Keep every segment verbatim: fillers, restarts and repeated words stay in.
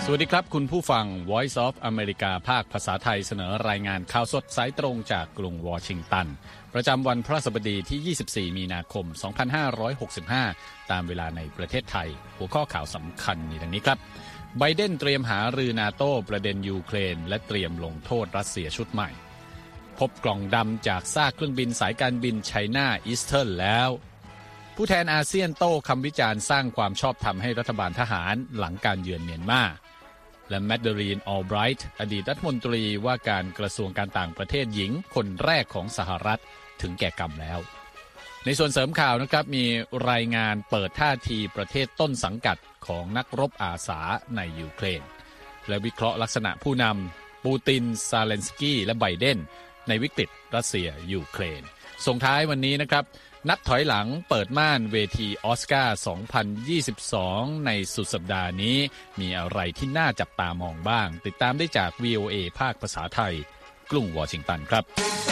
สวัสดีครับคุณผู้ฟัง Voice of America ภาคภาษาไทยเสนอรายงานข่าวสดสายตรงจากกรุงวอชิงตันประจำวันพฤหัสบดีที่ยี่สิบสี่มีนาคมสองพันห้าร้อยหกสิบห้าตามเวลาในประเทศไทยหัวข้อข่าวสำคัญมีดังนี้ครับไบเดนเตรียมหารือนาโต้ประเด็นยูเครนและเตรียมลงโทษรัสเซียชุดใหม่พบกล่องดำจากซากเครื่องบินสายการบินไชน่าอีสเทิร์นแล้วผู้แทนอาเซียนโต้คำวิจารณ์สร้างความชอบธรรมให้รัฐบาลทหารหลังการเยือนเมียนมาและแมดเดรีน ออลไบรท์อดีตรัฐมนตรีว่าการกระทรวงการต่างประเทศหญิงคนแรกของสหรัฐถึงแก่กรรมแล้วในส่วนเสริมข่าวนะครับมีรายงานเปิดท่าทีประเทศต้นสังกัดของนักรบอาสาในยูเครนและวิเคราะห์ลักษณะผู้นำปูตินซาเลนสกี้และไบเดนในวิกฤตรัสเซียยูเครนส่งท้ายวันนี้นะครับนับถอยหลังเปิดม่านเวทีออสการ์ สองพันยี่สิบสอง ในสุดสัปดาห์นี้มีอะไรที่น่าจับตามองบ้างติดตามได้จาก วี โอ เอ ภาคภาษาไทยกรุงวอชิงตันครับ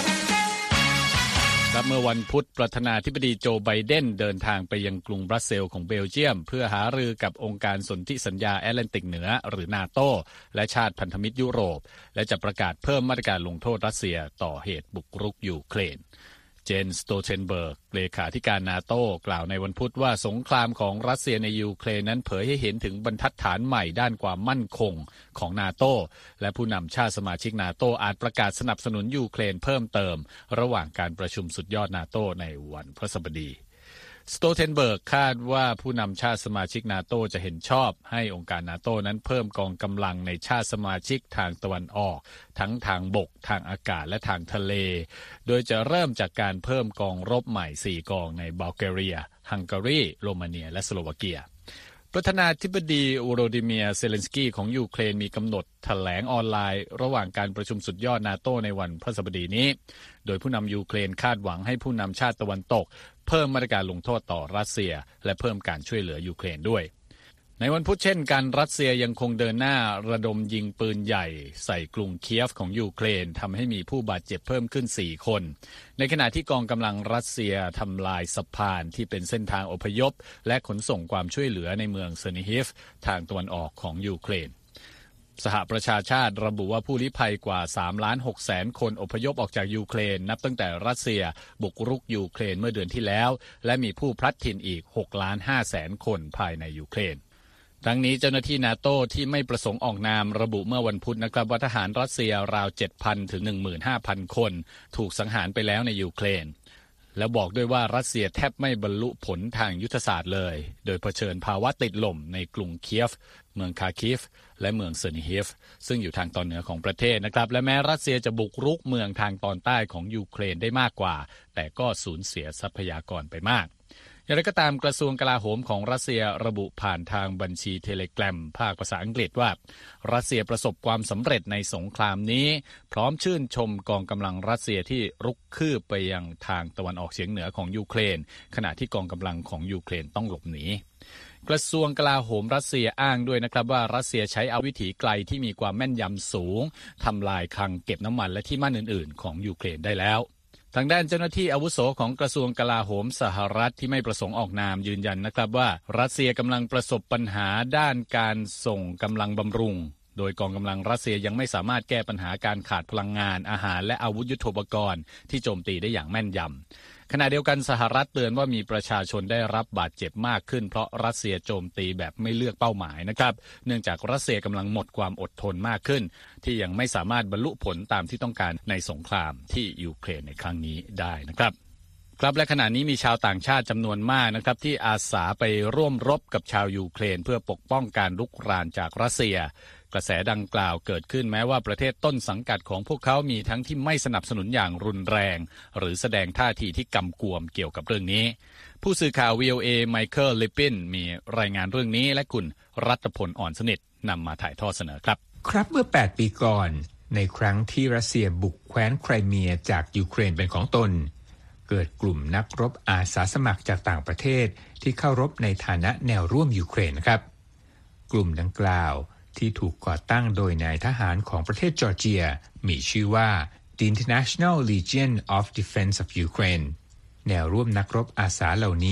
เมื่อวันพุธประธานาธิบดีโจไบเดนเดินทางไปยังกรุงบรัสเซลส์ของเบลเยียมเพื่อหารือกับองค์การสนธิสัญญาแอตแลนติกเหนือหรือนาโตและชาติพันธมิตรยุโรปและจะประกาศเพิ่มมาตรการลงโทษรัสเซียต่อเหตุบุกรุกยูเครนเจนสโตเทนเบิร์กเลขาธิการนาโต้กล่าวในวันพุธว่าสงครามของรัสเซียในยูเครนนั้นเผยให้เห็นถึงบรรทัดฐานใหม่ด้านความมั่นคงของนาโต้และผู้นำชาติสมาชิกนาโต้อาจประกาศสนับสนุนยูเครนเพิ่มเติมระหว่างการประชุมสุดยอดนาโต้ในวันพฤหัสบดีสโตเทนเบิร์กคาดว่าผู้นำชาติสมาชิกนาโต้จะเห็นชอบให้องค์การนาโต้นั้นเพิ่มกองกำลังในชาติสมาชิกทางตะวันออกทั้งทางบกทางอากาศและทางทะเลโดยจะเริ่มจากการเพิ่มกองรบใหม่สี่กองในบัลแกเรียฮังการีโรมาเนียและสโลวาเกียประธานาธิบดีโวโรดิเมียร์เซเลนสกี้ของยูเครนมีกำหนดแถลงออนไลน์ระหว่างการประชุมสุดยอดนาโต้ในวันพฤหัสบดีนี้โดยผู้นำยูเครนคาดหวังให้ผู้นำชาติตะวันตกเพิ่มมาตรการลงโทษต่อรัสเซียและเพิ่มการช่วยเหลือยูเครนด้วยในวันพุธเช่นกันรัสเซียยังคงเดินหน้าระดมยิงปืนใหญ่ใส่กรุงเคียฟของยูเครนทำให้มีผู้บาดเจ็บเพิ่มขึ้นสี่คนในขณะที่กองกำลังรัสเซียทำลายสะพานที่เป็นเส้นทางอพยพและขนส่งความช่วยเหลือในเมืองเซอร์นิฮิฟทางตะวันออกของยูเครนสหประชาชาติระบุว่าผู้ลี้ภัยกว่า สามล้านหกแสน คนอพยพออกจากยูเครนนับตั้งแต่รัสเซียบุกรุกยูเครนเมื่อเดือนที่แล้วและมีผู้พลัดถิ่นอีก หกล้านห้าแสน คนภายในยูเครนทั้งนี้เจ้าหน้าที่นาโต้ที่ไม่ประสงค์ออกนามระบุเมื่อวันพุธนะครับว่าทหารรัสเซียราว เจ็ดพัน ถึง หนึ่งหมื่นห้าพัน คนถูกสังหารไปแล้วในยูเครนแล้วบอกด้วยว่ารัสเซียแทบไม่บรรลุผลทางยุทธศาสตร์เลยโดยเผชิญภาวะติดลมในกรุงเคียฟเมืองคาคิฟและเมืองเซอร์นิฮิฟซึ่งอยู่ทางตอนเหนือของประเทศนะครับและแม้รัสเซียจะบุกรุกเมืองทางตอนใต้ของยูเครนได้มากกว่าแต่ก็สูญเสียทรัพยากรไปมากอย่างไรก็ตามกระทรวงกลาโหมของรัสเซียระบุผ่านทางบัญชีเทเลแกรมภาคภาษาอังกฤษว่ารัสเซียประสบความสำเร็จในสงครามนี้พร้อมชื่นชมกองกำลังรัสเซียที่รุกคืบไปยังทางตะวันออกเฉียงเหนือของยูเครนขณะที่กองกำลังของยูเครนต้องหลบหนีกระทรวงกลาโหมรัสเซียอ้างด้วยนะครับว่ารัสเซียใช้อาวุธวิถีไกลที่มีความแม่นยำสูงทำลายคลังเก็บน้ำมันและที่มั่นอื่นๆของยูเครนได้แล้วทางด้านเจ้าหน้าที่อาวุโสของกระทรวงกลาโหมสหรัฐที่ไม่ประสงค์ออกนามยืนยันนะครับว่ารัสเซียกำลังประสบปัญหาด้านการส่งกำลังบำรุงโดยกองกำลังรัสเซียยังไม่สามารถแก้ปัญหาการขาดพลังงานอาหารและอาวุธยุทโธปกรณ์ที่โจมตีได้อย่างแม่นยำขณะเดียวกันสหรัฐเตือนว่ามีประชาชนได้รับบาดเจ็บมากขึ้นเพราะรัสเซียโจมตีแบบไม่เลือกเป้าหมายนะครับเนื่องจากรัสเซียกำลังหมดความอดทนมากขึ้นที่ยังไม่สามารถบรรลุผลตามที่ต้องการในสงครามที่ยูเครนในครั้งนี้ได้นะครับครับและขณะนี้มีชาวต่างชาติจำนวนมากนะครับที่อาสาไปร่วมรบกับชาวยูเครนเพื่อปกป้องการรุกรานจากรัสเซียกระแสดังกล่าวเกิดขึ้นแม้ว่าประเทศต้นสังกัดของพวกเขามีทั้งที่ไม่สนับสนุนอย่างรุนแรงหรือแสดงท่าทีที่กำกวมเกี่ยวกับเรื่องนี้ผู้สื่อข่าว วี โอ เอ ไมเคิล ลิปปินมีรายงานเรื่องนี้และคุณรัตพลอ่อนสนิทนำมาถ่ายทอดเสนอครับครับเมื่อแปดปีก่อนในครั้งที่รัสเซียบุกแคว้นไครเมียจากยูเครนเป็นของตนเกิดกลุ่มนักรบอาสาสมัครจากต่างประเทศที่เข้ารบในฐานะแนวร่วมยูเครนนะครับกลุ่มดังกล่าวที่ถูกก่อตั้งโดยนายทหารของประเทศจอร์เจียมีชื่อว่า The International Legion of Defense of Ukraine แนวร่วมนักรบอาสาเหล่านี้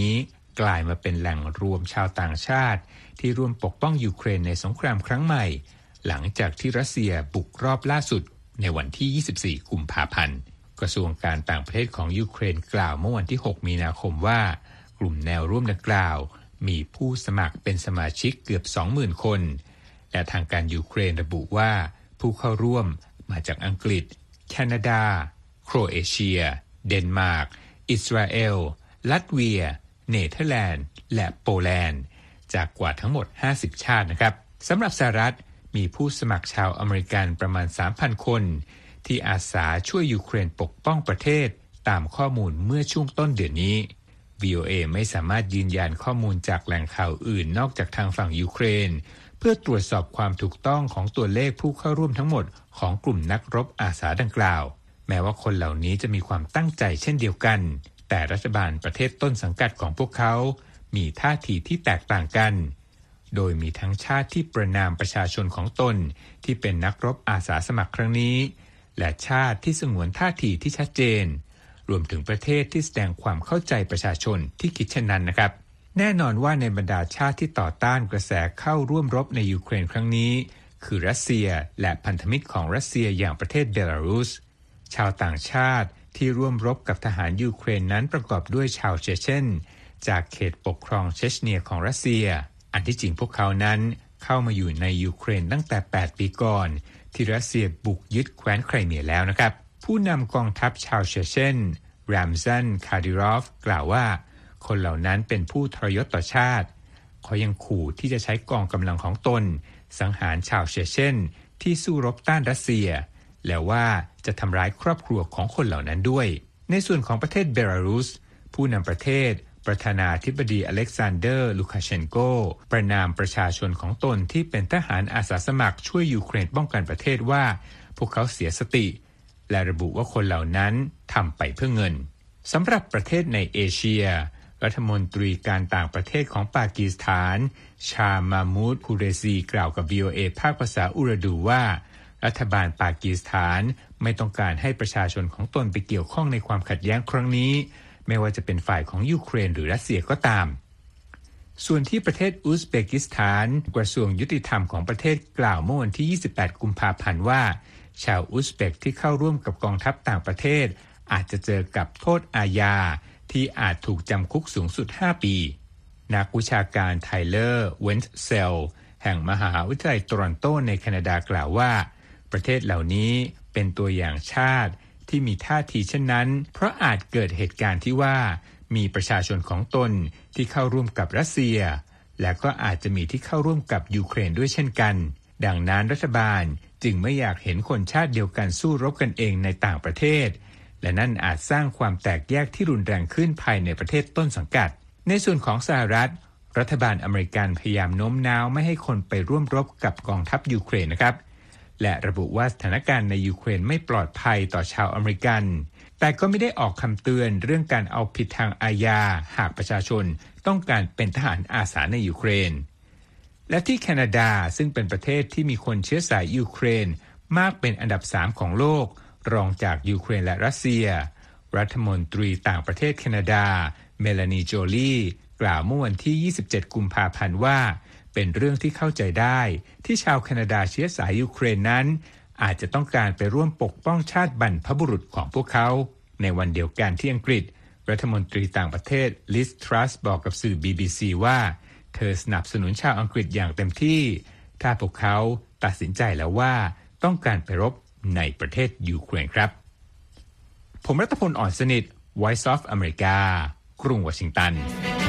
กลายมาเป็นแหล่งรวมชาวต่างชาติที่ร่วมปกป้องยูเครนในสงครามครั้งใหม่หลังจากที่รัสเซียบุกรอบล่าสุดในวันที่ยี่สิบสี่กุมภาพันธ์กระทรวงการต่างประเทศของยูเครนกล่าวเมื่อวันที่หกมีนาคมว่ากลุ่มแนวร่วมดังกล่าวมีผู้สมัครเป็นสมาชิกเกือบ สองหมื่น คนและทางการยูเครนระบุว่าผู้เข้าร่วมมาจากอังกฤษแคนาดาโครเอเชียเดนมาร์กอิสราเอลลัตเวียเนเธอร์แลนด์และโปแลนด์จากกว่าทั้งหมดห้าสิบชาตินะครับสำหรับสหรัฐมีผู้สมัครชาวอเมริกันประมาณ สามพัน คนที่อาสาช่วยยูเครนปกป้องประเทศตามข้อมูลเมื่อช่วงต้นเดือนนี้ วี โอ เอ ไม่สามารถยืนยันข้อมูลจากแหล่งข่าวอื่นนอกจากทางฝั่งยูเครนเพื่อตรวจสอบความถูกต้องของตัวเลขผู้เข้าร่วมทั้งหมดของกลุ่มนักรบอาสาดังกล่าวแม้ว่าคนเหล่านี้จะมีความตั้งใจเช่นเดียวกันแต่รัฐบาลประเทศต้นสังกัดของพวกเขามีท่าทีที่แตกต่างกันโดยมีทั้งชาติที่ประณามประชาชนของตนที่เป็นนักรบอาสาสมัครครั้งนี้และชาติที่สงวนท่าทีที่ชัดเจนรวมถึงประเทศที่แสดงความเข้าใจประชาชนที่คิดเช่นนั้นนะครับแน่นอนว่าในบรรดาชาติที่ต่อต้านกระแสเข้าร่วมรบในยูเครนครั้งนี้คือรัสเซียและพันธมิตรของรัสเซียอย่างประเทศเบลารุสชาวต่างชาติที่ร่วมรบกับทหารยูเครนนั้นประกอบด้วยชาวเชเชนจากเขตปกครองเชชเนียของรัสเซียอันที่จริงพวกเขานั้นเข้ามาอยู่ในยูเครนตั้งแต่แปดปีก่อนที่รัสเซียบุกยึดแคว้นไครเมียแล้วนะครับผู้นำกองทัพชาวเชเชนแรมซันคาดิรอฟกล่าวว่าคนเหล่านั้นเป็นผู้ทรยศต่อชาติเขายังขู่ที่จะใช้กองกำลังของตนสังหารชาวเชเชนที่สู้รบต้านรัสเซียแล้วว่าจะทำร้ายครอบครัวของคนเหล่านั้นด้วยในส่วนของประเทศเบลารุสผู้นำประเทศประธานาธิบดีอเล็กซานเดอร์ลูคาเชนโกประณามประชาชนของตนที่เป็นทหารอาสาสมัครช่วยยูเครนป้องกันประเทศว่าพวกเขาเสียสติและระบุว่าคนเหล่านั้นทำไปเพื่อเงินสำหรับประเทศในเอเชียรัฐมนตรีการต่างประเทศของปากีสถานชามามูดคูเรซีกล่าวกับ วี โอ เอ ภาคภาษาอุรดูว่ารัฐบาลปากีสถานไม่ต้องการให้ประชาชนของตนไปเกี่ยวข้องในความขัดแย้งครั้งนี้ไม่ว่าจะเป็นฝ่ายของยูเครนหรือรัสเซียก็ตามส่วนที่ประเทศอุซเบกิสถานกระทรวงยุติธรรมของประเทศกล่าวเมื่อวันที่ยี่สิบแปดกุมภาพันธ์ว่าชาวอุซเบกที่เข้าร่วมกับกองทัพต่างประเทศอาจจะเจอกับโทษอาญาที่อาจถูกจำคุกสูงสุดห้าปีนักวิชาการไทเลอร์เวนส์เซลแห่งมหาวิทยาลัยโตรอนโตในแคนาดากล่าวว่าประเทศเหล่านี้เป็นตัวอย่างชาติที่มีท่าทีเช่นนั้นเพราะอาจเกิดเหตุการณ์ที่ว่ามีประชาชนของตนที่เข้าร่วมกับรัสเซียและก็อาจจะมีที่เข้าร่วมกับยูเครนด้วยเช่นกันดังนั้นรัฐบาลจึงไม่อยากเห็นคนชาติเดียวกันสู้รบกันเองในต่างประเทศและนั่นอาจสร้างความแตกแยกที่รุนแรงขึ้นภายในประเทศต้นสังกัดในส่วนของสหรัฐรัฐบาลอเมริกันพยายามโน้มน้าวไม่ให้คนไปร่วมรบกับกองทัพยูเครนนะครับและระบุว่าสถานการณ์ในยูเครนไม่ปลอดภัยต่อชาวอเมริกันแต่ก็ไม่ได้ออกคำเตือนเรื่องการเอาผิดทางอาญาหากประชาชนต้องการเป็นทหารอาสาในยูเครนและที่แคนาดาซึ่งเป็นประเทศที่มีคนเชื้อสายยูเครนมากเป็นอันดับสามของโลกรองจากยูเครนและรัสเซียรัฐมนตรีต่างประเทศแคนาดาเมลานีโจลีกล่าวเมื่อวันที่ยี่สิบเจ็ดกุมภาพันธ์ว่าเป็นเรื่องที่เข้าใจได้ที่ชาวแคนาดาเชื้อสายยูเครนนั้นอาจจะต้องการไปร่วมปกป้องชาติบรรพบุรุษของพวกเขาในวันเดียวกันที่อังกฤษรัฐมนตรีต่างประเทศลิสทรัสบอกกับสื่อ บี บี ซี ว่าเธอสนับสนุนชาวอังกฤษอย่างเต็มที่ถ้าพวกเขาตัดสินใจแล้วว่าต้องการไปรบในประเทศยูเครนครับผมรัตพล อ่อนสนิท Voice of America กรุงวอชิงตัน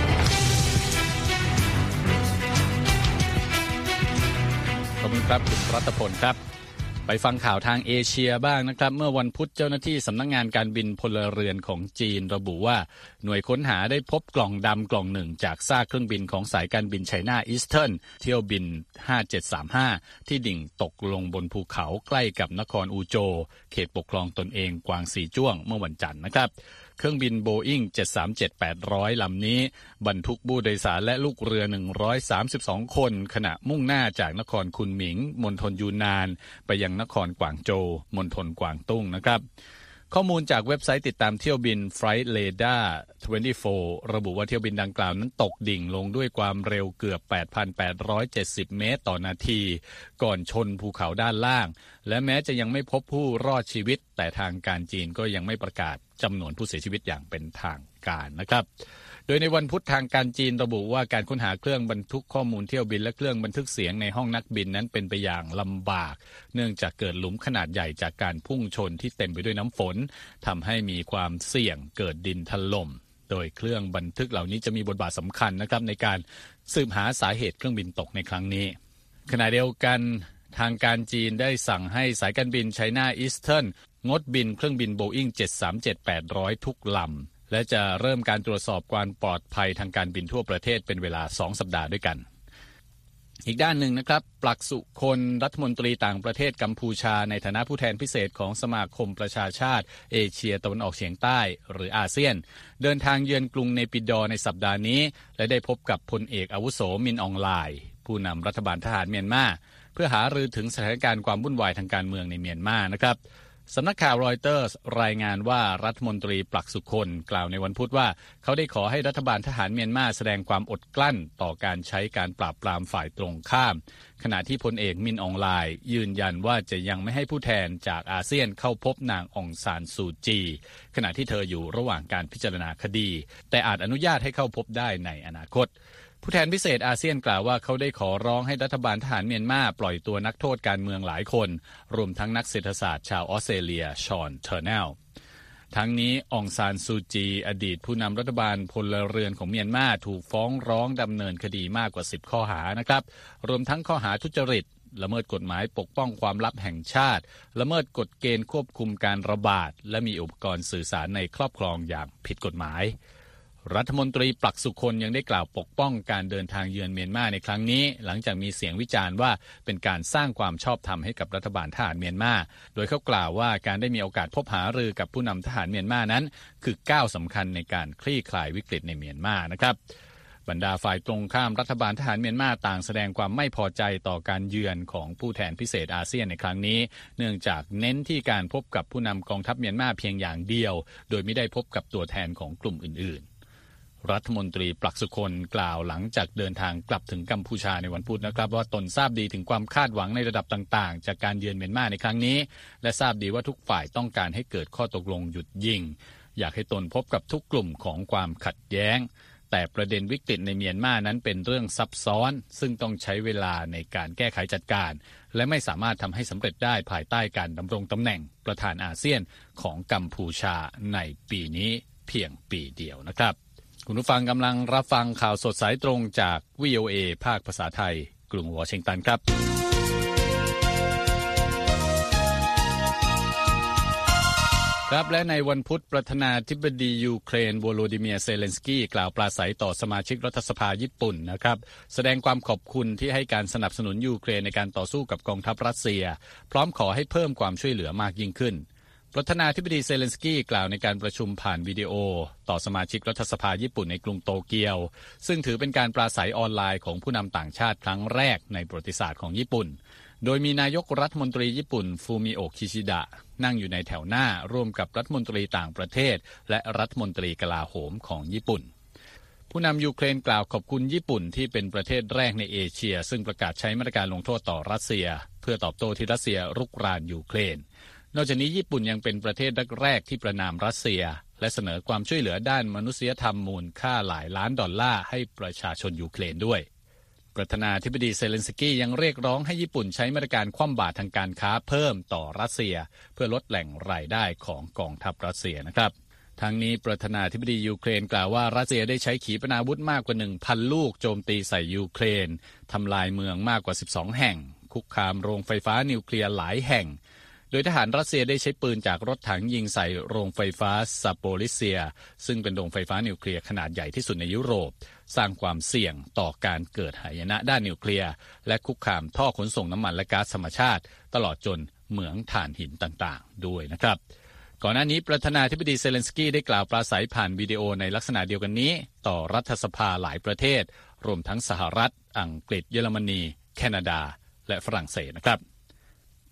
ขอบคุณครับคุณรัตพลครับไปฟังข่าวทางเอเชียบ้างนะครับเมื่อวันพุธเจ้าหน้าที่สำนักงานการบินพลเรือนของจีนระบุว่าหน่วยค้นหาได้พบกล่องดำกล่องหนึ่งจากซากเครื่องบินของสายการบินไชน่าอีสเทิร์นเที่ยวบินห้าเจ็ดสามห้าที่ดิ่งตกลงบนภูเขาใกล้กับนครอูโจวเขตปกครองตนเองกวางสีจ้วงเมื่อวันจันทร์นะครับเครื่องบินโบอิ้งเจ็ดสามเจ็ด แปดร้อยลำนี้บรรทุกผู้โดยสารและลูกเรือหนึ่งร้อยสามสิบสองคนขณะมุ่งหน้าจากนครคุนหมิงมณฑลยูนนานไปยังนครกวางโจวมณฑลกวางตุ้งนะครับข้อมูลจากเว็บไซต์ติดตามเที่ยวบิน Flight Radar ยี่สิบสี่ ระบุว่าเที่ยวบินดังกล่าวนั้นตกดิ่งลงด้วยความเร็วเกือบ แปดพันแปดร้อยเจ็ดสิบ เมตรต่อนาทีก่อนชนภูเขาด้านล่างและแม้จะยังไม่พบผู้รอดชีวิตแต่ทางการจีนก็ยังไม่ประกาศจำนวนผู้เสียชีวิตอย่างเป็นทางการนะครับโดยในวันพุธทางการจีนระบุว่าการค้นหาเครื่องบรรทุกข้อมูลเที่ยวบินและเครื่องบันทึกเสียงในห้องนักบินนั้นเป็นไปอย่างลำบากเนื่องจากเกิดหลุมขนาดใหญ่จากการพุ่งชนที่เต็มไปด้วยน้ำฝนทำให้มีความเสี่ยงเกิดดินถล่มโดยเครื่องบันทึกเหล่านี้จะมีบทบาทสำคัญนะครับในการสืบหาสาเหตุเครื่องบินตกในครั้งนี้ขณะเดียวกันทางการจีนได้สั่งให้สายการบินไชน่าอีสเทิร์นงดบินเครื่องบินโบอิ้งเจ็ดสามเจ็ด แปดร้อยทุกลำและจะเริ่มการตรวจสอบความปลอดภัยทางการบินทั่วประเทศเป็นเวลาสองสัปดาห์ด้วยกันอีกด้านหนึ่งนะครับปลักษุคนรัฐมนตรีต่างประเทศกัมพูชาในฐานะผู้แทนพิเศษของสมาคมประชาชาติเอเชียตะวันออกเฉียงใต้หรืออาเซียนเดินทางเยือนกรุงเนปิดอร์ในสัปดาห์นี้และได้พบกับพลเอกอาวุโสมินอองไลน์ผู้นำรัฐบาลทหารเมียนมาเพื่อหารือถึงสถานการณ์ความวุ่นวายทางการเมืองในเมียนมานะครับสำนักข่าวรอยเตอร์สรายงานว่ารัฐมนตรีปลักษุคนกล่าวในวันพุธว่าเขาได้ขอให้รัฐบาลทหารเมียนมาแสดงความอดกลั้นต่อการใช้การปราบปรามฝ่ายตรงข้ามขณะที่พลเอกมินอองไลน์ยืนยันว่าจะยังไม่ให้ผู้แทนจากอาเซียนเข้าพบนางองซานซูจีขณะที่เธออยู่ระหว่างการพิจารณาคดีแต่อาจอนุญาตให้เข้าพบได้ในอนาคตผู้แทนพิเศษอาเซียนกล่าวว่าเขาได้ขอร้องให้รัฐบาลทหารเมียนมาปล่อยตัวนักโทษการเมืองหลายคนรวมทั้งนักเศรษฐศาสตร์ชาวออสเตรเลียชอนเทอร์เนลทั้งนี้องซานซูจีอดีตผู้นำรัฐบาลพลเรือนของเมียนมาถูกฟ้องร้องดำเนินคดีมากกว่าสิบข้อหานะครับรวมทั้งข้อหาทุจริตละเมิดกฎหมายปกป้องความลับแห่งชาติละเมิดกฎเกณฑ์ควบคุมการระบาดและมีอุปกรณ์สื่อสารในครอบครองอย่างผิดกฎหมายรัฐมนตรีปลักษุคนยังได้กล่าวปกป้องการเดินทางเยือนเมียนมาในครั้งนี้หลังจากมีเสียงวิจารณ์ว่าเป็นการสร้างความชอบธรรมให้กับรัฐบาลทหารเมียนมาโดยเขากล่าวว่าการได้มีโอกาสพบหารือกับผู้นำทหารเมียนมานั้นคือก้าวสำคัญในการคลี่คลายวิกฤตในเมียนมานะครับบรรดาฝ่ายตรงข้ามรัฐบาลทหารเมียนมาต่างแสดงความไม่พอใจต่อการเยือนของผู้แทนพิเศษอาเซียนในครั้งนี้เนื่องจากเน้นที่การพบกับผู้นำกองทัพเมียนมาเพียงอย่างเดียวโดยไม่ได้พบกับตัวแทนของกลุ่มอื่นรัฐมนตรีปลักษุคนกล่าวหลังจากเดินทางกลับถึงกัมพูชาในวันพุธนะครับว่าตนทราบดีถึงความคาดหวังในระดับต่างๆจากการเยือนเมียนมาในครั้งนี้และทราบดีว่าทุกฝ่ายต้องการให้เกิดข้อตกลงหยุดยิงอยากให้ตนพบกับทุกกลุ่มของความขัดแย้งแต่ประเด็นวิกฤตในเมียนมานั้นเป็นเรื่องซับซ้อนซึ่งต้องใช้เวลาในการแก้ไขจัดการและไม่สามารถทำให้สำเร็จได้ภายใต้การดำรงตำแหน่งประธานอาเซียนของกัมพูชาในปีนี้เพียงปีเดียวนะครับคุณผู้ฟังกำลังรับฟังข่าวสดสายตรงจาก วี โอ เอ ภาคภาษาไทยกรุงวอชิงตันครับครับและในวันพุธประธานาธิบดียูเครนโวโลดิเมียร์เซเลนสกี้กล่าวปราศัยต่อสมาชิกรัฐสภาญี่ปุ่นนะครับแสดงความขอบคุณที่ให้การสนับสนุนยูเครนในการต่อสู้กับกองทัพรัสเซียพร้อมขอให้เพิ่มความช่วยเหลือมากยิ่งขึ้นประธานาธิบดีเซเลนสกี้กล่าวในการประชุมผ่านวิดีโอต่อสมาชิกรัฐสภาญี่ปุ่นในกรุงโตเกียวซึ่งถือเป็นการปราศัยออนไลน์ของผู้นำต่างชาติครั้งแรกในประวัติศาสตร์ของญี่ปุ่นโดยมีนายกรัฐมนตรีญี่ปุ่นฟูมิโอะคิชิดะนั่งอยู่ในแถวหน้าร่วมกับรัฐมนตรีต่างประเทศและรัฐมนตรีกลาโหมของญี่ปุ่นผู้นำยูเครนกล่าวขอบคุณญี่ปุ่นที่เป็นประเทศแรกในเอเชียซึ่งประกาศใช้มาตรการลงโทษต่อรัสเซียเพื่อตอบโต้ที่รัสเซียรุกรานยูเครนนอกจากนี้ญี่ปุ่นยังเป็นประเทศแรกๆที่ประณามรัสเซียและเสนอความช่วยเหลือด้านมนุษยธรรมมูลค่าหลายล้านดอลลาร์ให้ประชาชนยูเครนด้วยประธานาธิบดีเซเลนสกี้ยังเรียกร้องให้ญี่ปุ่นใช้มาตรการคว่ำบาตรทางการค้าเพิ่มต่อรัสเซียเพื่อลดแหล่งรายได้ของกองทัพรัสเซียนะครับทั้งนี้ประธานาธิบดียูเครนกล่าวว่ารัสเซียได้ใช้ขีปนาวุธมากกว่า หนึ่งพัน ลูกโจมตีใส่ยูเครนทำลายเมืองมากกว่าสิบสองแห่งคุกคามโรงไฟฟ้านิวเคลียร์หลายแห่งโดยทหารรัสเซียได้ใช้ปืนจากรถถังยิงใส่โรงไฟฟ้าซาโปริเซียซึ่งเป็นโรงไฟฟ้านิวเคลียร์ขนาดใหญ่ที่สุดในยุโรปสร้างความเสี่ยงต่อการเกิดหายนะด้านนิวเคลียร์และคุกคามท่อขนส่งน้ำมันและก๊าซธรรมชาติตลอดจนเหมืองถ่านหินต่างๆด้วยนะครับก่อนหน้านี้ประธานาธิบดีเซเลนสกี้ได้กล่าวปราศัยผ่านวิดีโอในลักษณะเดียวกันนี้ต่อรัฐสภาหลายประเทศรวมทั้งสหรัฐอังกฤษเยอรมนีแคนาดาและฝรั่งเศสนะครับ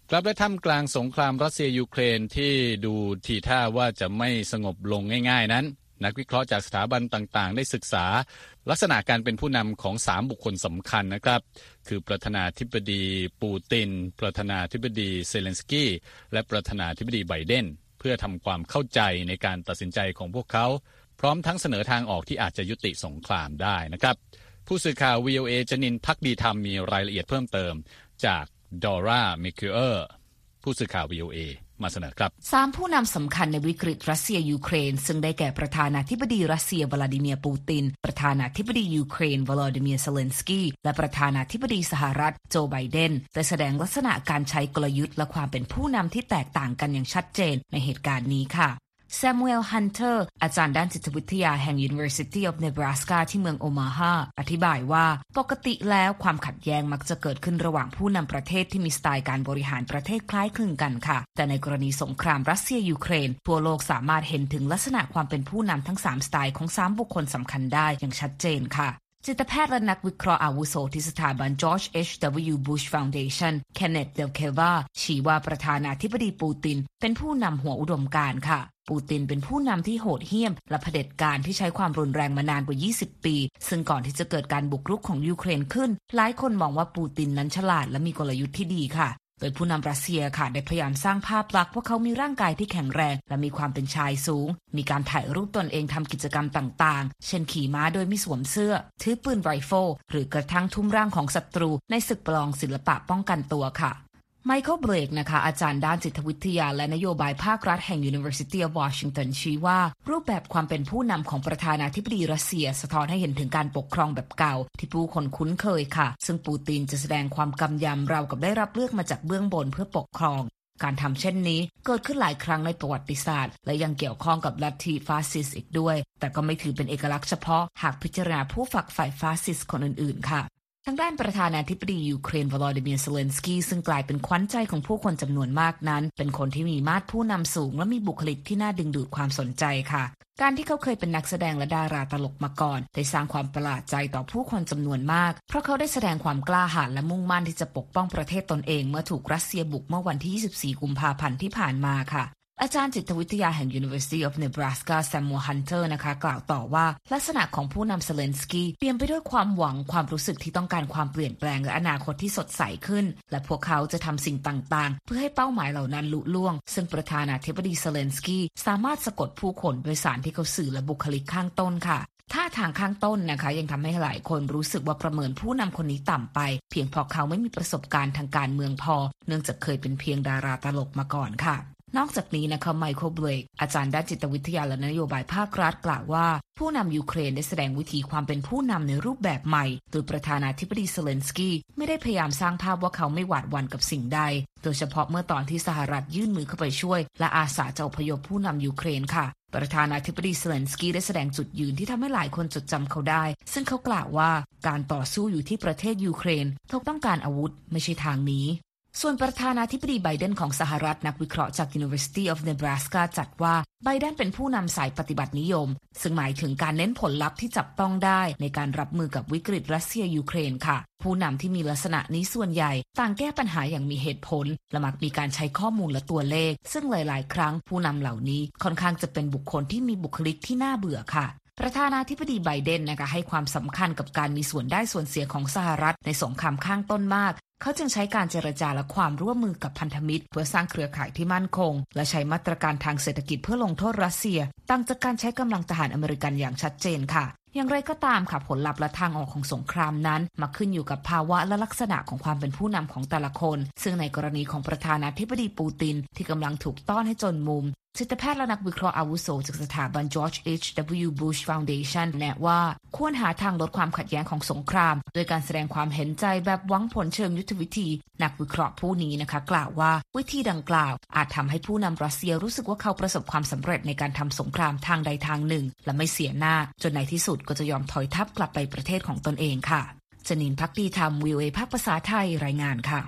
ครับและท่ามกลางสงครามรัสเซียยูเครนที่ดูทีท่าว่าจะไม่สงบลงง่ายๆนั้นนักวิเคราะห์จากสถาบันต่างๆได้ศึกษาลักษณะการเป็นผู้นำของสามบุคคลสำคัญนะครับคือประธานาธิบดีปูตินประธานาธิบดีเซเลนสกี้และประธานาธิบดีไบเดนเพื่อทำความเข้าใจในการตัดสินใจของพวกเขาพร้อมทั้งเสนอทางออกที่อาจจะยุติสงครามได้นะครับผู้สื่อข่าว วี โอ เอ จนินท์ ภักดีธรรมมีรายละเอียดเพิ่มเติมจากดอร่าเมคิเออร์ผู้สื่อข่าว วี โอ เอ มาเสนอครับสามผู้นำสำคัญในวิกฤตรัสเซียยูเครนซึ่งได้แก่ประธานาธิบดีรัสเซียวลาดิเมียร์ปูตินประธานาธิบดียูเครนวลาดิเมียร์เซเลนสกี้และประธานาธิบดีสหรัฐโจไบเดนได้แสดงลักษณะการใช้กลยุทธ์และความเป็นผู้นำที่แตกต่างกันอย่างชัดเจนในเหตุการณ์นี้ค่ะแซมูเอล ฮันเตอร์อาจารย์ด้านจิตวิทยาแห่ง University of Nebraska ที่เมืองโอมาฮาอธิบายว่าปกติแล้วความขัดแย้งมักจะเกิดขึ้นระหว่างผู้นำประเทศที่มีสไตล์การบริหารประเทศคล้ายคลึงกันค่ะแต่ในกรณีสงครามรัสเซียยูเครนทั่วโลกสามารถเห็นถึงลักษณะความเป็นผู้นำทั้งสามสไตล์ของสามบุคคลสำคัญได้อย่างชัดเจนค่ะจิตแพทย์และนักวิเคราะห์อาวุโสที่สถาบัน George เอช ดับเบิลยู Bush Foundation เคนเนต เดลเควาชี้ว่าประธานาธิบดีปูตินเป็นผู้นำหัวอุดมการณ์ค่ะปูตินเป็นผู้นำที่โหดเหี้ยมและเผด็จการที่ใช้ความรุนแรงมานานกว่ายี่สิบปีซึ่งก่อนที่จะเกิดการบุกรุกของยูเครนขึ้นหลายคนมองว่าปูตินนั้นฉลาดและมีกลยุทธ์ที่ดีค่ะโดยผู้นำรัสเซียค่ะได้พยายามสร้างภาพลักษณ์ว่าเขามีร่างกายที่แข็งแรงและมีความเป็นชายสูงมีการถ่ายรูปตนเองทำกิจกรรมต่างๆเช่นขี่ม้าโดยไม่สวมเสื้อถือปืนไรเฟิลหรือกระทั่งทุ่มร่างของศัตรูในศึกประลองศิลปะป้องกันตัวค่ะไมเคิลเบรกนะคะอาจารย์ด้านจิตวิทยาและนโยบายภาครัฐแห่ง University of Washington ชี้ว่ารูปแบบความเป็นผู้นำของประธานาธิบดีรัสเซียสะท้อนให้เห็นถึงการปกครองแบบเก่าที่ผู้คนคุ้นเคยค่ะซึ่งปูตินจะแสดงความกำยำราวกับได้รับเลือกมาจากเบื้องบนเพื่อปกครองการทำเช่นนี้เกิดขึ้นหลายครั้งในประวัติศาสตร์และยังเกี่ยวข้องกับลัทธิฟาสซิสต์อีกด้วยแต่ก็ไม่ถือเป็นเอกลักษณ์เฉพาะหากพิจารณาผู้ฝักใฝ่ฟาสซิสต์คนอื่นๆค่ะทางด้านประธานาธิบดียูเครนวลาดิเมียร์เซเลนสกี้ซึ่งกลายเป็นขวัญใจของผู้คนจำนวนมากนั้นเป็นคนที่มีมาตรผู้นำสูงและมีบุคลิกที่น่าดึงดูดความสนใจค่ะการที่เขาเคยเป็นนักแสดงและดาราตลกมาก่อนได้สร้างความประหลาดใจต่อผู้คนจำนวนมากเพราะเขาได้แสดงความกล้าหาญและมุ่งมั่นที่จะปกป้องประเทศตนเองเมื่อถูกรัสเซียบุกเมื่อวันที่ยี่สิบสี่กุมภาพันธ์ที่ผ่านมาค่ะอาจารย์จิตวิทยาแห่ง University of Nebraska แซมูเอล ฮันเตอร์นะคะกล่าวต่อว่าลักษณะของผู้นำเซเลนสกี้เปลี่ยนไปด้วยความหวังความรู้สึกที่ต้องการความเปลี่ยนแปลงและอนาคตที่สดใสขึ้นและพวกเขาจะทำสิ่งต่างๆเพื่อให้เป้าหมายเหล่านั้นลุล่วงซึ่งประธานาธิบดีเซเลนสกี้สามารถสะกดผู้คนโดยสารที่เขาสื่อและบุคลิกข้างต้นค่ะท่าทางข้างต้นนะคะยังทำให้หลายคนรู้สึกว่าประเมินผู้นำคนนี้ต่ำไปเพียงเพราะเขาไม่มีประสบการณ์ทางการเมืองพอเนื่องจากเคยเป็นเพียงดาราตลกมาก่อนค่ะนอกจากนี้นะคะไมเคิลเบรกอาจารย์ด้านจิตวิทยาและนโยบายภาครัฐกล่าวว่าผู้นำยูเครนได้แสดงวิธีความเป็นผู้นำในรูปแบบใหม่โดยประธานาธิบดีเซเลนสกี้ไม่ได้พยายามสร้างภาพว่าเขาไม่หวาดหวั่นกับสิ่งใดโดยเฉพาะเมื่อตอนที่สหรัฐยื่นมือเข้าไปช่วยและอาสาจะอพยพผู้นำยูเครนค่ะประธานาธิบดีเซเลนสกี้ได้แสดงจุดยืนที่ทำให้หลายคนจดจำเขาได้ซึ่งเขากล่าวว่าการต่อสู้อยู่ที่ประเทศยูเครนเขาต้องการอาวุธไม่ใช่ทางนี้ส่วนประธานาธิบดีไบเดนของสหรัฐนักวิเคราะห์จาก University of Nebraska จัดว่าไบเดนเป็นผู้นำสายปฏิบัตินิยมซึ่งหมายถึงการเน้นผลลัพธ์ที่จับต้องได้ในการรับมือกับวิกฤตรัสเซียยูเครนค่ะผู้นำที่มีลักษณะนี้ส่วนใหญ่ต่างแก้ปัญหาอย่างมีเหตุผลและมักมีการใช้ข้อมูลและตัวเลขซึ่งหลายๆครั้งผู้นำเหล่านี้ค่อนข้างจะเป็นบุคคลที่มีบุคลิกที่น่าเบื่อค่ะประธานาธิบดีไบเดนนะคะให้ความสำคัญกับการมีส่วนได้ส่วนเสียของสหรัฐในสงครามข้างต้นมากเขาจึงใช้การเจรจาและความร่วมมือกับพันธมิตรเพื่อสร้างเครือข่ายที่มั่นคงและใช้มาตรการทางเศรษฐกิจเพื่อลงโทษรัสเซียต่างจากการใช้กำลังทหารอเมริกันอย่างชัดเจนค่ะอย่างไรก็ตามค่ะผลลัพธ์และทางออกของสงครามนั้นมาขึ้นอยู่กับภาวะและลักษณะของความเป็นผู้นำของแต่ละคนซึ่งในกรณีของประธานาธิบดีปูตินที่กำลังถูกต้อนให้จนมุมจิตแพทย์และนักวิเคราะห์อาวุโสจากสถาบัน George เอช ดับเบิลยู Bush Foundation แนะว่าควรหาทางลดความขัดแย้งของสงครามโดยการแสดงความเห็นใจแบบหวังผลเชิงยุทธวิธีนักวิเคราะห์ผู้นี้นะคะกล่าวว่าวิธีดังกล่าวอาจทำให้ผู้นำรัสเซียรู้สึกว่าเขาประสบความสำเร็จในการทำสงครามทางใดทางหนึ่งและไม่เสียหน้าจนในที่สุดก็จะยอมถอยทัพกลับไปประเทศของตนเองค่ะจนินท์ ภักดีธรรม วี โอ เอ ภาคภาษาไทยรายงานค่ะ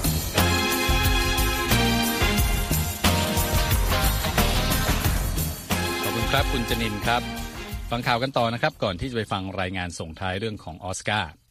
ครับคุณจนินครับฟังข่าวกันต่อนะครับก่อนที่จะไปฟังรายงานส่งท้ายเรื่องของออสการ์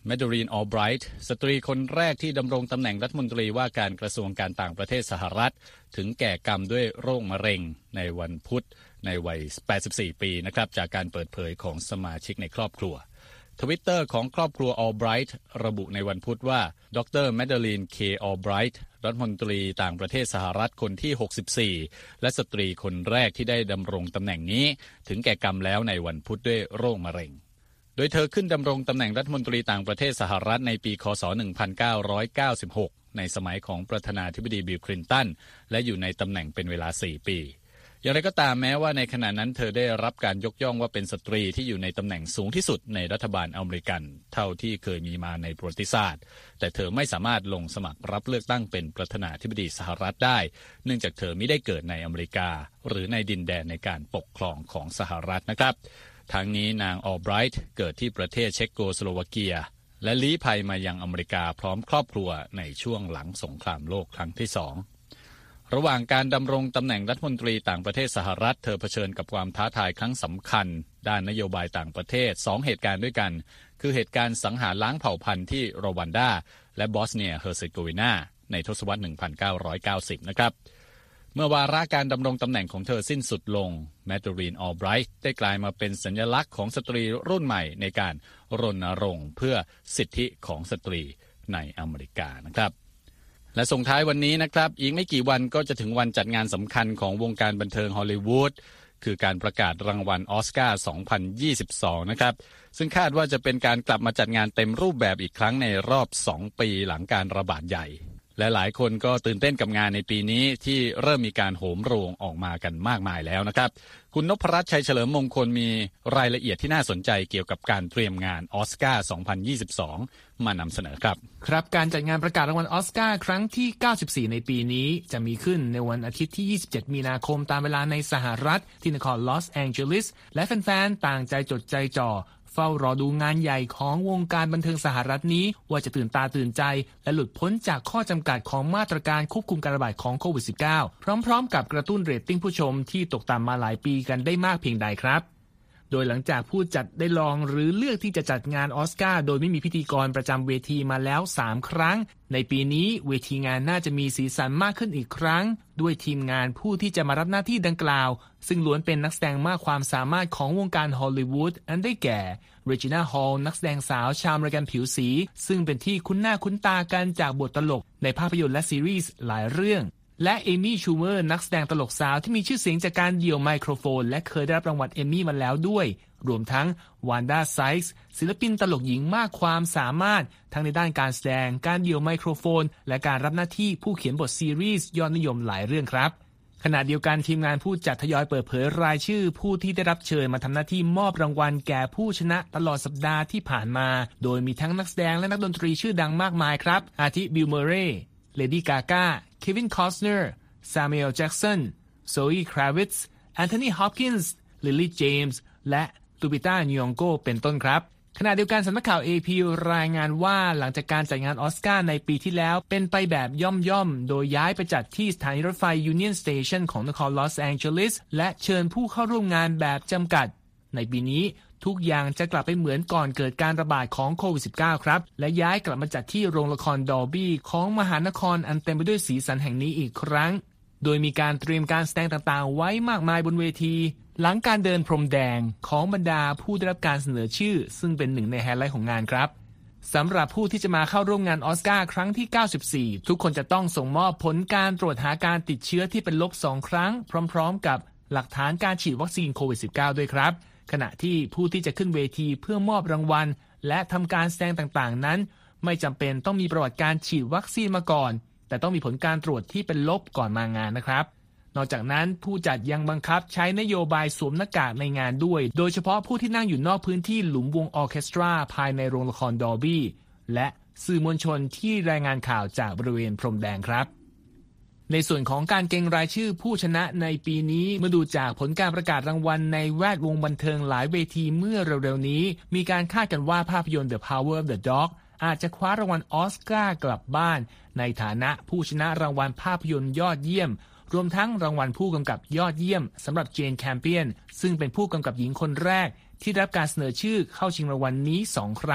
แมดรีน ออลไบรท์สตรีคนแรกที่ดำรงตำแหน่งรัฐมนตรีว่าการกระทรวงการต่างประเทศสหรัฐถึงแก่กรรมด้วยโรคมะเร็งในวันพุธในวัยแปดสิบสี่ปีนะครับจากการเปิดเผยของสมาชิกในครอบครัวทวิตเตอร์ของครอบครัว ออลไบรท์ระบุในวันพุธว่าดรแมดลีน เค ออลไบรท์รัฐมนตรีต่างประเทศสหรัฐคนที่หกสิบสี่และสตรีคนแรกที่ได้ดำรงตำแหน่งนี้ถึงแก่กรรมแล้วในวันพุธด้วยโรคมะเร็งโดยเธอขึ้นดำรงตำแหน่งรัฐมนตรีต่างประเทศสหรัฐในปีคศหนึ่งพันเก้าร้อยเก้าสิบหกในสมัยของประธานาธิบดีบิลคลินตันและอยู่ในตำแหน่งเป็นเวลาสี่ปีอย่างไรก็ตามแม้ว่าในขณะนั้นเธอได้รับการยกย่องว่าเป็นสตรีที่อยู่ในตำแหน่งสูงที่สุดในรัฐบาลอเมริกันเท่าที่เคยมีมาในประวัติศาสตร์แต่เธอไม่สามารถลงสมัครรับเลือกตั้งเป็นประธานาธิบดีสหรัฐได้เนื่องจากเธอไม่ได้เกิดในอเมริกาหรือในดินแดนในการปกครองของสหรัฐนะครับทั้งนี้นางออลไบรท์เกิดที่ประเทศเช็กโกสโลวาเกียและลี้ภัยมายังอเมริกาพร้อมครอบครัวในช่วงหลังสงครามโลกครั้งที่สองระหว่างการดำรงตำแหน่งรัฐมนตรีต่างประเทศสหรัฐเธอเผชิญกับความท้าทายครั้งสำคัญด้านนโยบายต่างประเทศสองเหตุการณ์ด้วยกันคือเหตุการณ์สังหารล้างเผ่าพันธุ์ที่รวันดาและบอสเนียเฮอร์เซโกวีนาในทศวรรษหนึ่งพันเก้าร้อยเก้าสิบนะครับเมื่อวาระการดำรงตำแหน่งของเธอสิ้นสุดลงแมดรีน ออลไบรท์ได้กลายมาเป็นสัญลักษณ์ของสตรีรุ่นใหม่ในการรณรงค์เพื่อสิทธิของสตรีในอเมริกานะครับและส่งท้ายวันนี้นะครับอีกไม่กี่วันก็จะถึงวันจัดงานสำคัญของวงการบันเทิงฮอลลีวูดคือการประกาศรางวัลออสการ์สองพันยี่สิบสองนะครับซึ่งคาดว่าจะเป็นการกลับมาจัดงานเต็มรูปแบบอีกครั้งในรอบสองปีหลังการระบาดใหญ่และหลายคนก็ตื่นเต้นกับงานในปีนี้ที่เริ่มมีการโหมโรงออกมากันมากมายแล้วนะครับคุณนพรัตน์ชัยเฉลิมมงคลมีรายละเอียดที่น่าสนใจเกี่ยวกับการเตรียมงานออสการ์สองพันยี่สิบสองมานำเสนอครับครับการจัดงานประกาศรางวัลออสการ์ครั้งที่เก้าสิบสี่ในปีนี้จะมีขึ้นในวันอาทิตย์ที่ยี่สิบเจ็ดมีนาคมตามเวลาในสหรัฐที่นครลอสแองเจลิสและแฟนๆต่างใจจดใจจ่อเฝ้ารอดูงานใหญ่ของวงการบันเทิงสหรัฐนี้ว่าจะตื่นตาตื่นใจและหลุดพ้นจากข้อจำกัดของมาตรการควบคุมการระบาดของโควิด สิบเก้า พร้อมๆกับกระตุ้นเรตติ้งผู้ชมที่ตกต่ำมาหลายปีกันได้มากเพียงใดครับโดยหลังจากผู้จัดได้ลองหรือเลือกที่จะจัดงานออสการ์โดยไม่มีพิธีกรประจำเวทีมาแล้วสามครั้งในปีนี้เวทีงานน่าจะมีสีสันมากขึ้นอีกครั้งด้วยทีมงานผู้ที่จะมารับหน้าที่ดังกล่าวซึ่งล้วนเป็นนักแสดงมากความสามารถของวงการฮอลลีวูดอันได้แก่เรจิน่า ฮอลล์นักแสดงสาวชาวอเมริกันผิวสีซึ่งเป็นที่คุ้นหน้าคุ้นตากันจากบทตลกในภาพยนตร์และซีรีส์หลายเรื่องและเอมี่ชูเมอร์นักแสดงตลกสาวที่มีชื่อเสียงจากการเดี่ยวไมโครโฟนและเคยได้รับรางวัลเอมี่มาแล้วด้วยรวมทั้งวานดาไซส์ศิลปินตลกหญิงมากความสามารถทั้งในด้านการแสดงการเดี่ยวไมโครโฟนและการรับหน้าที่ผู้เขียนบทซีรีส์ยอดนิยมหลายเรื่องครับขณะเดียวกันทีมงานผู้จัดทยอยเปิดเผยรายชื่อผู้ที่ได้รับเชิญมาทำหน้าที่มอบรางวัลแก่ผู้ชนะตลอดสัปดาห์ที่ผ่านมาโดยมีทั้งนักแสดงและนักดนตรีชื่อดังมากมายครับอาทิบิล เมอร์เรย์เลดี้กาก้าเควินคอสเนอร์ซามูเอล แจ็กสันโซอี คราวิทซ์แอนโทนี ฮอปกินส์ลิลลี่ เจมส์และตูบิต้า นิยองโกเป็นต้นครับขณะเดียวกันสำนักข่าว เอ พี รายงานว่าหลังจากการจัดงานออสการ์ในปีที่แล้วเป็นไปแบบย่อมๆโดยย้ายไปจัดที่สถานีรถไฟ Union Station ของนครลอสแองเจลิสและเชิญผู้เข้าร่วมงานแบบจำกัดในปีนี้ทุกอย่างจะกลับไปเหมือนก่อนเกิดการระบาดของโควิด สิบเก้า ครับและย้ายกลับมาจัดที่โรงละครดอลบี้ของมหานครอันเต็มไปด้วยสีสันแห่งนี้อีกครั้งโดยมีการเตรียมการแสดงต่างๆไว้มากมายบนเวทีหลังการเดินพรมแดงของบรรดาผู้ได้รับการเสนอชื่อซึ่งเป็นหนึ่งในไฮไลท์ของงานครับสำหรับผู้ที่จะมาเข้าร่วมงานออสการ์ครั้งที่เก้าสิบสี่ทุกคนจะต้องส่งมอบผลการตรวจหาการติดเชื้อที่เป็นลบสองครั้งพร้อมๆกับหลักฐานการฉีดวัคซีนโควิด สิบเก้า ด้วยครับขณะที่ผู้ที่จะขึ้นเวทีเพื่อมอบรางวัลและทำการแสดงต่างๆนั้นไม่จำเป็นต้องมีประวัติการฉีดวัคซีนมาก่อนแต่ต้องมีผลการตรวจที่เป็นลบก่อนมางานนะครับนอกจากนั้นผู้จัดยังบังคับใช้นโยบายสวมหน้ากากในงานด้วยโดยเฉพาะผู้ที่นั่งอยู่นอกพื้นที่หลุมวงออร์เคสตราภายในโรงละครดอลบี้และสื่อมวลชนที่รายงานข่าวจากบริเวณพรมแดงครับในส่วนของการเก็งรายชื่อผู้ชนะในปีนี้เมื่อดูจากผลการประกาศรางวัลในแวดวงบันเทิงหลายเวทีเมื่อเร็วๆนี้มีการคาดกันว่าภาพยนตร์ The Power of the Dog อาจจะคว้ารางวัลออสการ์กลับบ้านในฐานะผู้ชนะรางวัลภาพยนตร์ยอดเยี่ยมรวมทั้งรางวัลผู้กำกับยอดเยี่ยมสำหรับเจนแคมเปียนซึ่งเป็นผู้กำกับหญิงคนแรกที่ได้รับการเสนอชื่อเข้าชิงรางวัลนี้สองครั้ง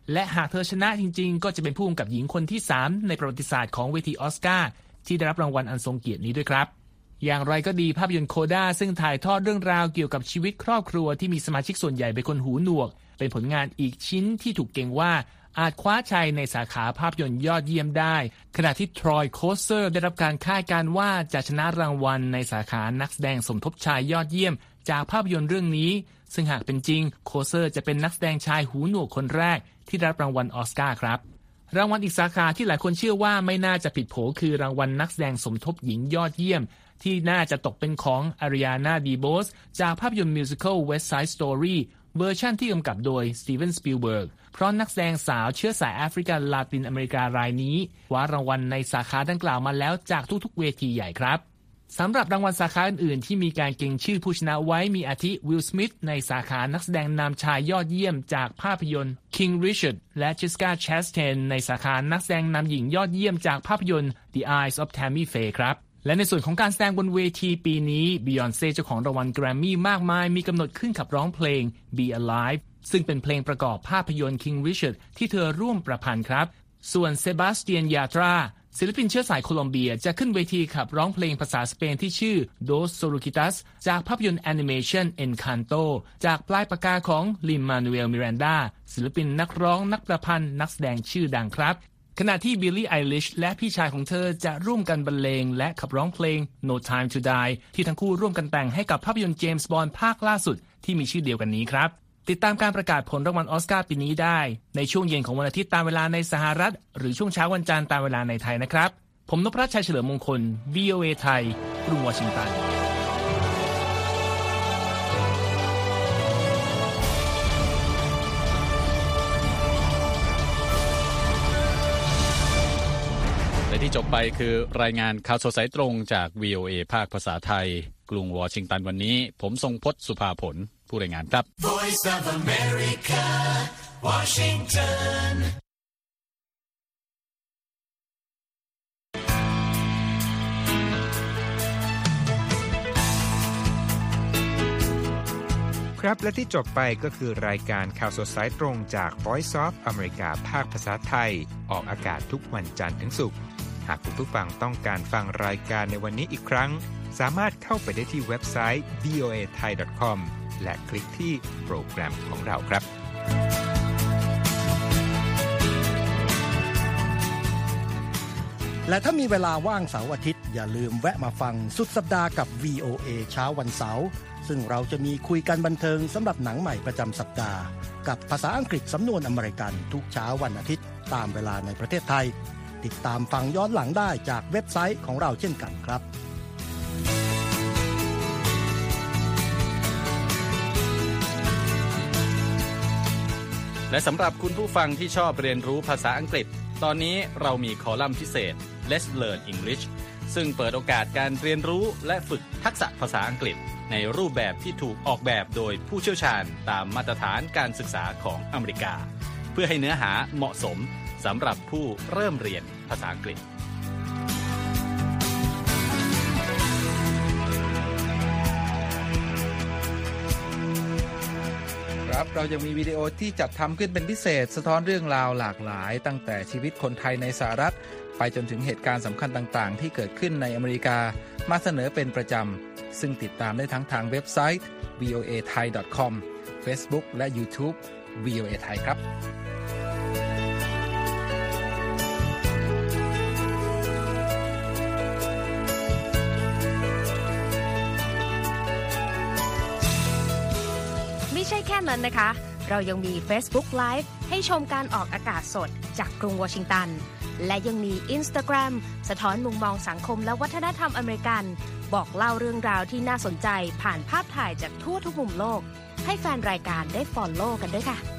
และหากเธอชนะจริงๆก็จะเป็นผู้กำกับหญิงคนที่สามในประวัติศาสตร์ของเวทีออสการ์ที่ได้รับรางวัลอันทรงเกียรตินี้ด้วยครับอย่างไรก็ดีภาพยนตร์โคด้าซึ่งถ่ายทอดเรื่องราวเกี่ยวกับชีวิตครอบครัวที่มีสมาชิกส่วนใหญ่เป็นคนหูหนวกเป็นผลงานอีกชิ้นที่ถูกเก่งว่าอาจคว้าชัยในสาขาภาพยนตร์ยอดเยี่ยมได้ขณะที่ทรอยโคสเซอร์ได้รับการคาดการณ์ว่าจะชนะรางวัลในสาขานักแสดงสมทบชายยอดเยี่ยมจากภาพยนตร์เรื่องนี้ซึ่งหากเป็นจริงโคสเซอร์จะเป็นนักแสดงชายหูหนวกคนแรกที่ได้รับรางวัลออสการ์ครับรางวัลอีกสาขาที่หลายคนเชื่อว่าไม่น่าจะผิดโผคือรางวัลนักแสดงสมทบหญิงยอดเยี่ยมที่น่าจะตกเป็นของอาริอานาดีโบสจากภาพยนตร์มิวสิคัล West Side Story เวอร์ชันที่กำกับโดยสตีเวนสปิลเบิร์กเพราะนักแสดงสาวเชื้อสายแอฟริกันลาตินอเมริการายนี้คว้ารางวัลในสาขาดังกล่าวมาแล้วจากทุกๆเวทีใหญ่ครับสำหรับรางวัลสาขาอื่นๆที่มีการเก่งชื่อผู้ชนะไว้มีอาทิวิลสมิธในสาขานักแสดงนำชายยอดเยี่ยมจากภาพยนตร์ King Richard และ Jessica Chastain ในสาขานักแสดงนำหญิงยอดเยี่ยมจากภาพยนตร์ The Eyes of Tammy Faye ครับและในส่วนของการแสดงบนเวทีปีนี้บียอนเซ่เจ้าของรางวัลแกรมมี่มากมายมีกำหนดขึ้นขับร้องเพลง Be Alive ซึ่งเป็นเพลงประกอบภาพยนตร์ King Richard ที่เธอร่วมประพันธ์ครับส่วนเซบาสเตียนยาตราศิลปินเชื้อสายโคลอมเบียจะขึ้นเวทีขับร้องเพลงภาษาสเปนที่ชื่อ Dos Soluquitas จากภาพยนตร์แอนิเมชัน Encanto จากปลายปากกาของ Lin-Manuel Miranda ศิลปินนักร้องนักประพันธ์นักแสดงชื่อดังครับขณะที่บิลลี่ไอลิชและพี่ชายของเธอจะร่วมกันบรรเลงและขับร้องเพลง No Time to Die ที่ทั้งคู่ร่วมกันแต่งให้กับภาพยนตร์เจมส์บอนด์ภาคล่าสุดที่มีชื่อเดียวกันนี้ครับติดตามการประกาศผลรางวัลออสการ์ปีนี้ได้ในช่วงเย็นของวันอาทิตย์ตามเวลาในสหรัฐหรือช่วงเช้าวันจันทร์ตามเวลาในไทยนะครับผมนพรัตน์ชัยเฉลิมมงคล วี โอ เอ ไทยกรุงวอชิงตันและที่จบไปคือรายงานข่าวสดสายตรงจาก วี โอ เอ ภาคภาษาไทยกรุงวอชิงตันวันนี้ผมทรงพจน์สุภาผลผู้รายงานครับ Voice of America Washington ครับและที่จบไปก็คือรายการข่าวสดสายตรงจาก Voice of America ภาคภาษาไทยออกอากาศทุกวันจันทร์ถึงศุกร์หากคุณผู้ฟังต้องการฟังรายการในวันนี้อีกครั้งสามารถเข้าไปได้ที่เว็บไซต์ วี โอ เอ ไทย ดอท คอม และคลิกที่โปรแกรมของเราครับและถ้ามีเวลาว่างเสาร์อาทิตย์อย่าลืมแวะมาฟังสุดสัปดาห์กับ วี โอ เอ เช้าวันเสาร์ซึ่งเราจะมีคุยกันบันเทิงสำหรับหนังใหม่ประจำสัปดาห์กับภาษาอังกฤษสำนวนอเมริกันทุกเช้าวันอาทิตย์ตามเวลาในประเทศไทยติดตามฟังย้อนหลังได้จากเว็บไซต์ของเราเช่นกันครับและสำหรับคุณผู้ฟังที่ชอบเรียนรู้ภาษาอังกฤษตอนนี้เรามีคอลัมน์พิเศษ Let's Learn English ซึ่งเปิดโอกาสการเรียนรู้และฝึกทักษะภาษาอังกฤษในรูปแบบที่ถูกออกแบบโดยผู้เชี่ยวชาญตามมาตรฐานการศึกษาของอเมริกาเพื่อให้เนื้อหาเหมาะสมสำหรับผู้เริ่มเรียนภาษาอังกฤษครับเรายังมีวิดีโอที่จัดทำขึ้นเป็นพิเศษสะท้อนเรื่องราวหลากหลายตั้งแต่ชีวิตคนไทยในสหรัฐไปจนถึงเหตุการณ์สำคัญต่างๆที่เกิดขึ้นในอเมริกามาเสนอเป็นประจำซึ่งติดตามได้ทั้งทางเว็บไซต์ วี โอ เอ ไทย ดอท คอม Facebook และ YouTube วี โอ เอ ไทยครับไม่ใช่แค่นั้นนะคะเรายังมี Facebook Live ให้ชมการออกอากาศสดจากกรุงวอชิงตันและยังมี Instagram สะท้อนมุมมองสังคมและวัฒนธรรมอเมริกันบอกเล่าเรื่องราวที่น่าสนใจผ่านภาพถ่ายจากทั่วทุกมุมโลกให้แฟนรายการได้ follow กันด้วยค่ะ